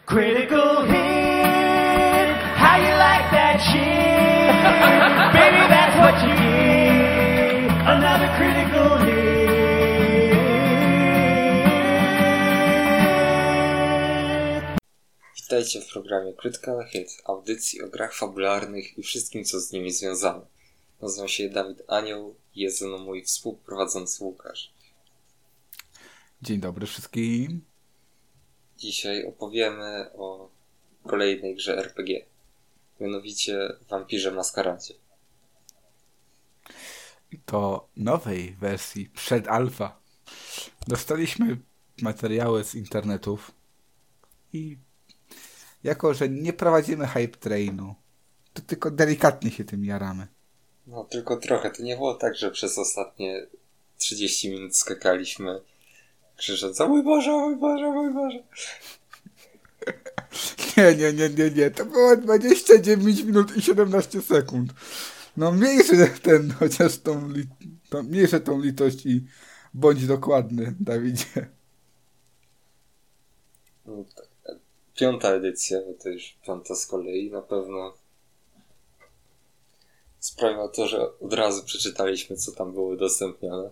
Critical hit, how you like that shit? Baby, that's what you get. Another critical hit. Witajcie w programie Critical Hit, audycji o grach fabularnych i wszystkim, co z nimi związane. Nazywam się Dawid Anioł i jest ze mną mój współprowadzący Łukasz. Dzień dobry wszystkim. Dzisiaj opowiemy o kolejnej grze RPG, mianowicie Vampirze Maskaradzie. To nowej wersji przed-alfa. Dostaliśmy materiały z internetów i jako, że nie prowadzimy hype trainu, to tylko delikatnie się tym jaramy. No tylko trochę. To nie było tak, że przez ostatnie 30 minut skakaliśmy krzycząc: o mój Boże, o mój Boże, o mój Boże. Nie. To było 29 minut i 17 sekund. No mniejszy ten, chociaż mniejsze tą litość i bądź dokładny, Dawidzie. No tak. 5. edycja, bo to już 5. z kolei, na pewno sprawiła to, że od razu przeczytaliśmy, co tam było udostępnione.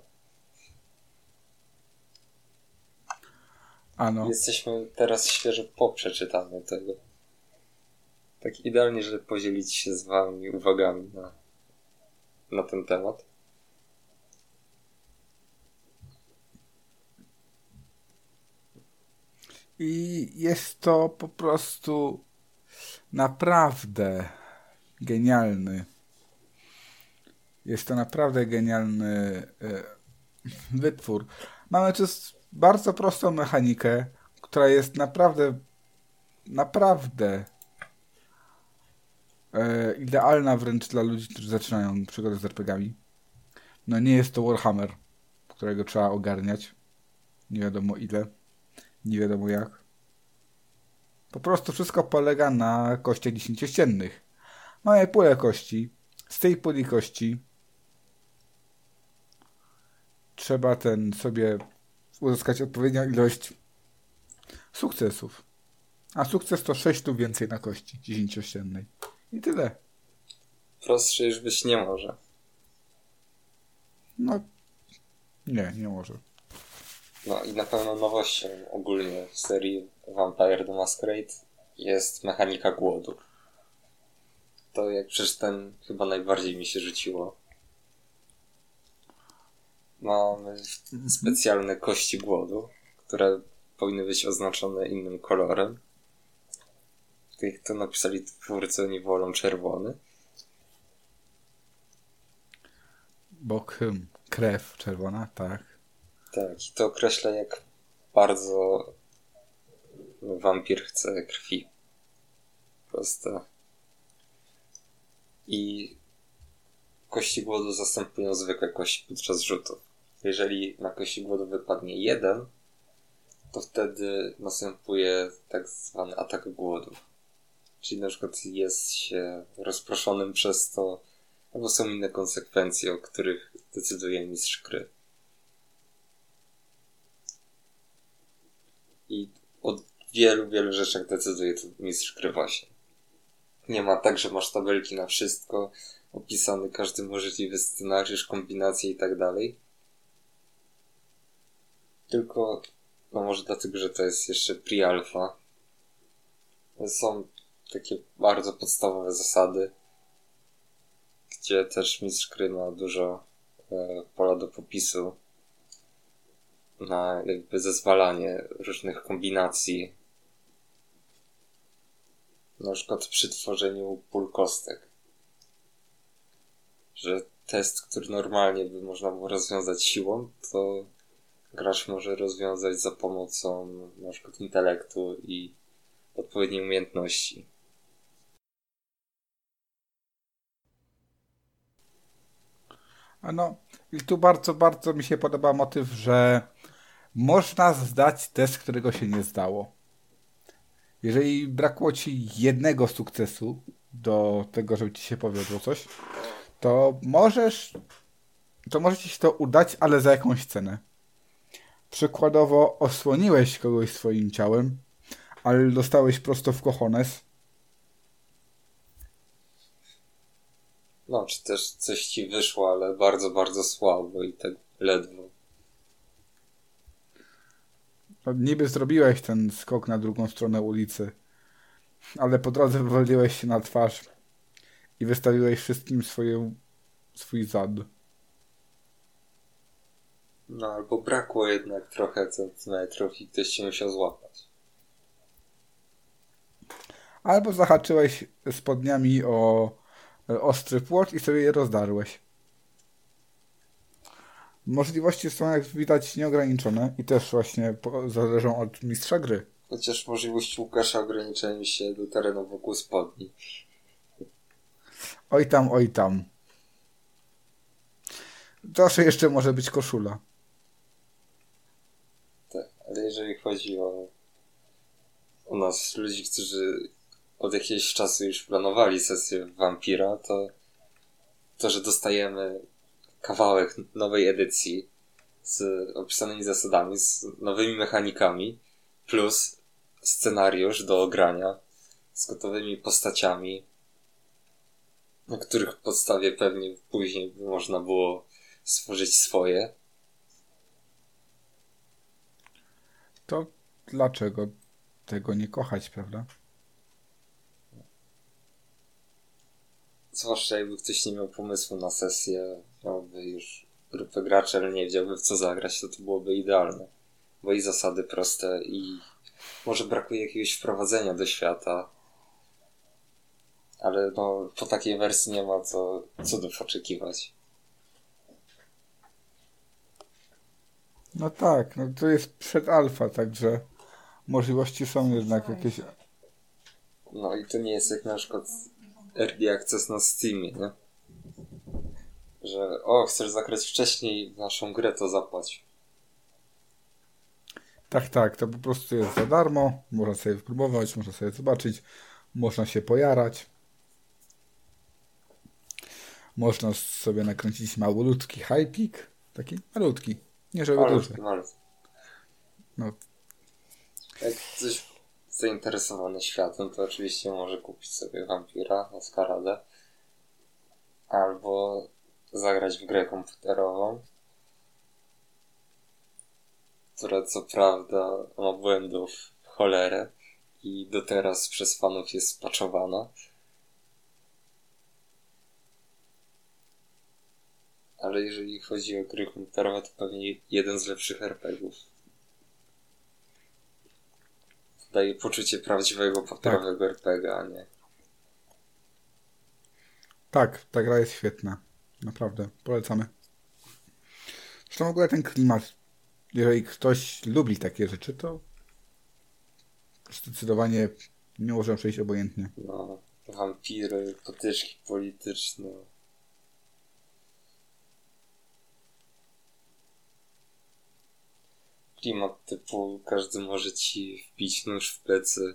Ano. Jesteśmy teraz świeżo po przeczytaniu tego. Tak idealnie, żeby podzielić się z wami uwagami na ten temat. I jest to po prostu naprawdę genialny. Jest to naprawdę genialny wytwór. Mamy tu bardzo prostą mechanikę, która jest naprawdę idealna wręcz dla ludzi, którzy zaczynają przygodę z RPG-ami. No nie jest to Warhammer, którego trzeba ogarniać. Nie wiadomo ile. Nie wiadomo jak. Po prostu wszystko polega na kościach 10-ściennych. Mamy pulę kości. Z tej puli kości trzeba sobie uzyskać odpowiednią ilość sukcesów. A sukces to 6 tu więcej na kości 10-ściennej. I tyle. Prostsze już być nie może. No, nie może. No i na pewno nowością ogólnie w serii Vampire the Masquerade jest mechanika głodu. To jak przeczytałem, chyba najbardziej mi się rzuciło. Mamy specjalne kości głodu, które powinny być oznaczone innym kolorem. Jak to napisali twórcy, oni wolą czerwony. Bo krew czerwona, tak. Tak, i to określa, jak bardzo wampir chce krwi. Proste. I kości głodu zastępują zwykłe kości podczas rzutów. Jeżeli na kości głodu wypadnie 1, to wtedy następuje tak zwany atak głodu. Czyli na przykład jest się rozproszonym przez to, albo są inne konsekwencje, o których decyduje mistrz gry. I o wielu rzeczach decyduje to mistrz gry właśnie. Nie ma tak, że masz tabelki na wszystko, opisany każdy możliwy scenariusz, kombinacje i tak dalej. Tylko, no może dlatego, że to jest jeszcze pre-alpha. Są takie bardzo podstawowe zasady, gdzie też mistrz gry ma dużo pola do popisu na jakby zezwalanie różnych kombinacji. Na przykład przy tworzeniu pól kostek. Że test, który normalnie by można było rozwiązać siłą, to gracz może rozwiązać za pomocą na przykład intelektu i odpowiedniej umiejętności. No i tu bardzo mi się podoba motyw, że można zdać test, którego się nie zdało. Jeżeli brakło ci jednego sukcesu do tego, żeby ci się powiodło coś, to może ci się to udać, ale za jakąś cenę. Przykładowo osłoniłeś kogoś swoim ciałem, ale dostałeś prosto w cojones. No, czy też coś ci wyszło, ale bardzo, bardzo słabo i tak ledwo. No, niby zrobiłeś ten skok na drugą stronę ulicy, ale po drodze wywaliłeś się na twarz i wystawiłeś wszystkim swój zad. No, albo brakło jednak trochę centymetrów i ktoś się musiał złapać. Albo zahaczyłeś spodniami o ostry płot i sobie je rozdarłeś. Możliwości są, jak widać, nieograniczone i też właśnie zależą od mistrza gry. Chociaż możliwości Łukasza ograniczają się do terenu wokół spodni. Oj tam, oj tam. Zawsze jeszcze może być koszula. Tak, ale jeżeli chodzi o nas, ludzi, którzy od jakiegoś czasu już planowali sesję Vampira, to, że dostajemy kawałek nowej edycji z opisanymi zasadami, z nowymi mechanikami, plus scenariusz do ogrania z gotowymi postaciami, na których podstawie pewnie później by można było stworzyć swoje. To dlaczego tego nie kochać, prawda? Zwłaszcza jakby ktoś nie miał pomysłu na sesję, miałby już grupę graczy, ale nie wiedziałby w co zagrać, to byłoby idealne. Bo i zasady proste i może brakuje jakiegoś wprowadzenia do świata, ale no po takiej wersji nie ma co cudów oczekiwać. No tak, no to jest przed alfa, także możliwości są jednak jakieś. No i to nie jest jak na przykład Early Access na Steamie, nie? Że chcesz zagrać wcześniej w naszą grę, to zapłać. Tak, to po prostu jest za darmo, można sobie wypróbować, można sobie zobaczyć, można się pojarać. Można sobie nakręcić malutki hypik, taki malutki, nie żeby duży. Malutki. No, Jak ktoś zainteresowany światem, to oczywiście może kupić sobie Vampira na skaradę. Albo zagrać w grę komputerową, która co prawda ma błędów w cholerę i do teraz przez fanów jest spaczowana. Ale jeżeli chodzi o gry komputerowe, to pewnie jeden z lepszych RPGów. Daje poczucie prawdziwego papierowego RPG, a nie. tak, ta gra jest świetna. Naprawdę, polecamy. Zresztą w ogóle ten klimat, jeżeli ktoś lubi takie rzeczy, to zdecydowanie nie może przejść obojętnie. No, wampiry, potyczki polityczne. Klimat typu każdy może ci wbić nóż w plecy.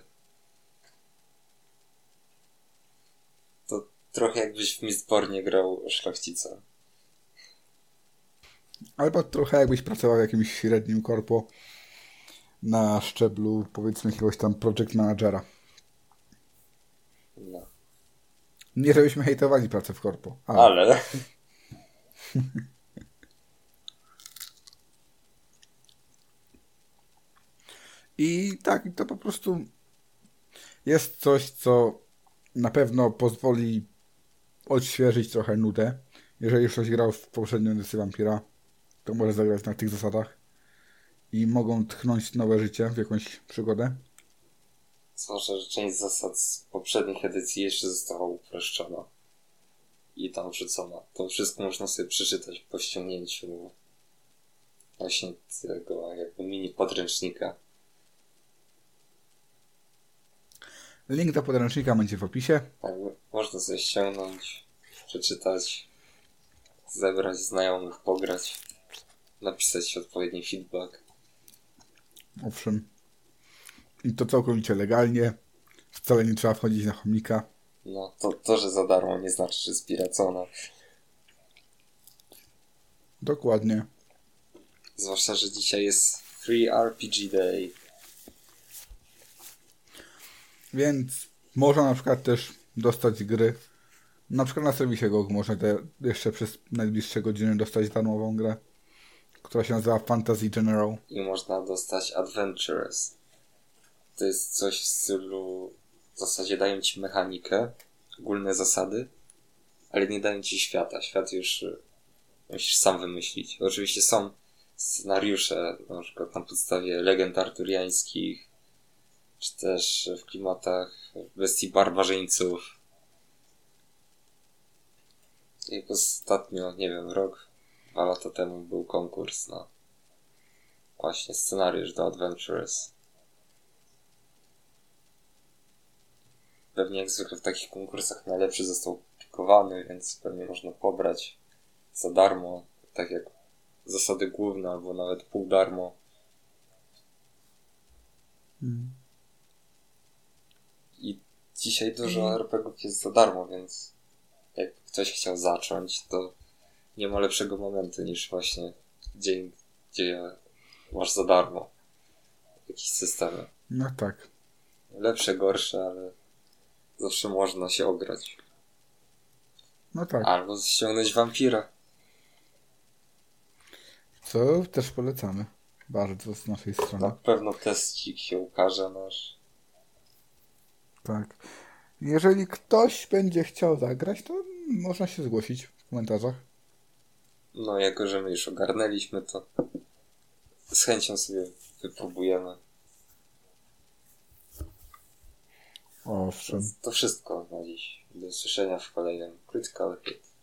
To trochę jakbyś w Mistbornie grał szlachcica. Albo trochę jakbyś pracował w jakimś średnim korpo na szczeblu, powiedzmy, jakiegoś tam project managera. No. Nie żebyśmy hejtowali pracę w korpo. Ale... I tak, to po prostu jest coś, co na pewno pozwoli odświeżyć trochę nudę. Jeżeli już ktoś grał w poprzednią edycję Vampira, to może zagrać na tych zasadach i mogą tchnąć nowe życie w jakąś przygodę. Zwłaszcza, że część zasad z poprzednich edycji jeszcze została uproszczona i tam wrzucona. To wszystko można sobie przeczytać po ściągnięciu właśnie tego jakby mini podręcznika. Link do podręcznika będzie w opisie. Tak, można sobie ściągnąć, przeczytać, zebrać znajomych, pograć, napisać odpowiedni feedback. Owszem. I to całkowicie legalnie. Wcale nie trzeba wchodzić na chomika. No, to, że za darmo nie znaczy, że spiracona. Dokładnie. Zwłaszcza, że dzisiaj jest Free RPG Day. Więc można na przykład też dostać gry. Na przykład na serwisie GOG można jeszcze przez najbliższe godziny dostać darmową grę, która się nazywa Fantasy General. I można dostać Adventures. To jest coś w stylu... W zasadzie dają ci mechanikę, ogólne zasady, ale nie dają ci świata. Świat już musisz sam wymyślić. Oczywiście są scenariusze, na przykład na podstawie legend arturiańskich, czy też w klimatach bestii barbarzyńców. Jak ostatnio, nie wiem, rok, 2 lata temu był konkurs na właśnie scenariusz do Adventures. Pewnie jak zwykle w takich konkursach najlepszy został pikowany, więc pewnie można pobrać za darmo, tak jak zasady główne, albo nawet pół darmo. I dzisiaj dużo RPG-ów jest za darmo, więc jak ktoś chciał zacząć, to nie ma lepszego momentu niż właśnie dzień, gdzie masz za darmo jakieś systemy. No tak. Lepsze, gorsze, ale zawsze można się ograć. No tak. Albo ściągnąć wampira. Co też polecamy. Bardzo z naszej Na strony. pewno teścik się ukaże nasz. Tak. Jeżeli ktoś będzie chciał zagrać, to można się zgłosić w komentarzach. No, jako że my już ogarnęliśmy to, z chęcią sobie wypróbujemy. Owszem. Więc to wszystko na dziś. Do usłyszenia w kolejnym Critical Hit.